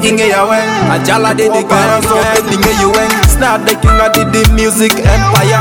king ya wen. Ajala did the gang, so the king you wen. Snap the king I did the music empire.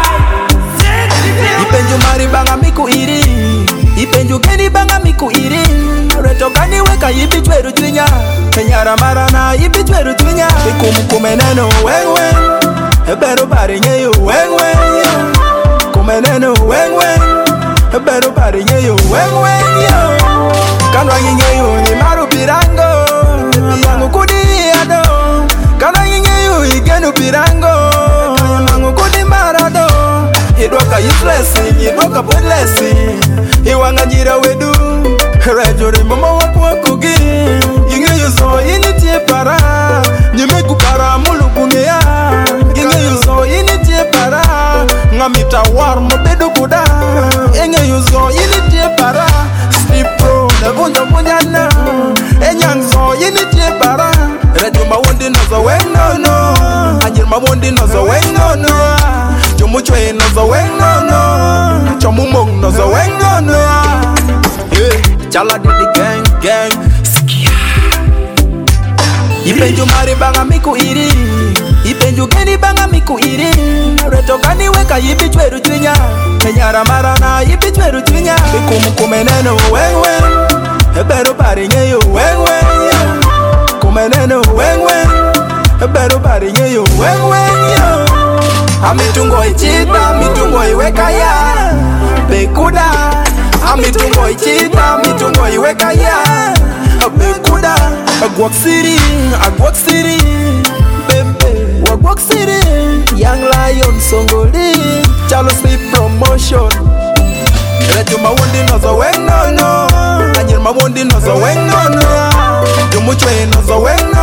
Ipenju mari banga miku iri, ipenju geni banga miku iri. Reto kani weka ibi chweru twinya, kenyara marana ibi chweru twinya. Ikumu kumeneno wen wen, ebero bari nyeyo wen wen yo. Kumeneno wen wen, ebero bari nyeyo wen wen yo. Kanwa nyeyo ni maru pirango, mangu kudi ado. Kanwa nyeyo igenu pirango, mangu kudi marado. Idwaka useless, idwaka pointless. Iwanga jira wedu, rejori mama wakugi. Inge yuzo initie para, nyime kupara mulukunea. Inge yuzo initie para, ngamita war mobedu kuda. Inge yuzo initie para, sleep pro nevunja munyana. Enyanzo initie para, rejo mawundi nozo wenono. Anjir mawundi nozo wenono. Chomuchwe nozo wenono, chomumong nozo wenono. Chala did the gang. Skia. Ipenju mari banga miku iri, ipenju geni banga miku iri. Reto kani weka ibi chweru twinya, kenyara marana ibi chweru twinya. Ikumu kumeneno wen wen, ebero bari nyeyo wen wen. Kumeneno wen wen, ebero bari nyeyo wen wen yo. Amitungo ichita, mitungo iweka ya Bekuda. Amitungo ichita, mitungo iweka ya Bekuda. Agwok city Bembe, Wagwok city. Young Lion Songoli, Charles Smith promotion. Rejo mawundi nozo wenono, Anjir mawundi nozo wenono. Jumuchwe nozo wenono.